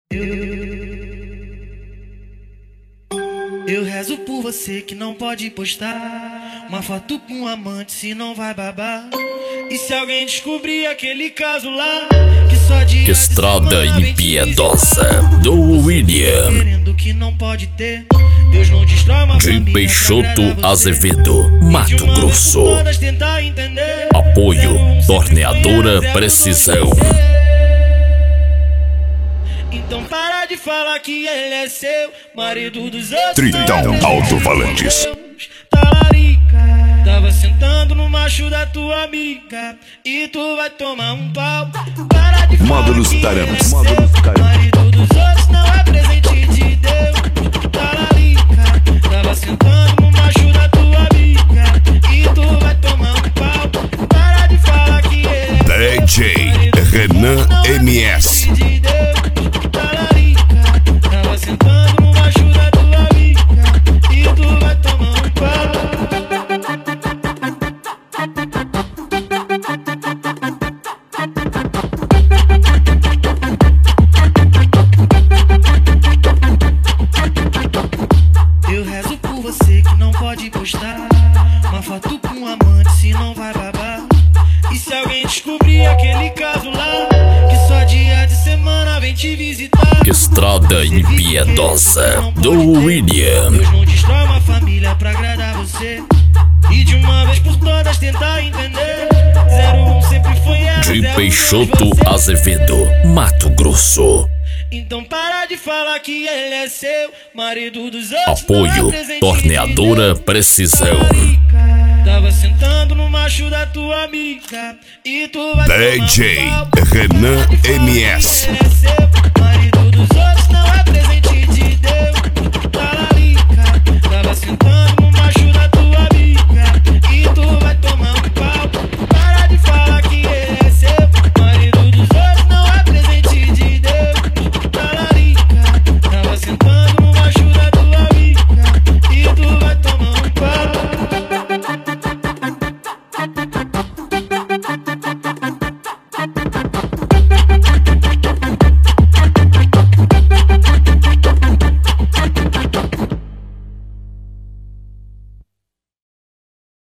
Eu rezo por você que não pode postar uma foto com um amante, se não vai babar. E se alguém descobrir aquele caso lá, que só de Estrada impiedosa do William, querendo que não pode ter, Deus não destrói uma de família Peixoto pra Azevedo, Mato Grosso. Apoio Torneadora Precisão. Então para de falar que ele é seu marido dos outros. Tritão Alto-Falantes. Talarica, tava sentando no macho da tua amiga e tu vai tomar um pau. Para de falar Módulos que Tarantos, ele é módulos seu Tarantos. marido dos outros, não é presente de Deus. Talarica, tava sentando no macho da tua amiga e tu vai tomar um pau. Para de falar que ele é DJ Renan MS. tava sentando no macho da tua amiga e tu vai tomar um pau. Eu rezo por você que não pode postar uma foto com um amante, se não vai babar. E se alguém descobrir aquele caso lá, que só dia de semana vem te visitar. Estrada impiedosa do William, Deus não destrói uma família pra agradar você. E de uma vez por todas tentar entender. 01 sempre foi ela, de 02 Peixoto você. Azevedo, Mato Grosso. Então para de falar que ele é seu marido dos outros. Apoio não é presente de Torneadora Deus. Precisão. Tava sentando no macho da tua amiga e tu vai DJ tomar um pau. Renan Para de falar que MS. ele é seu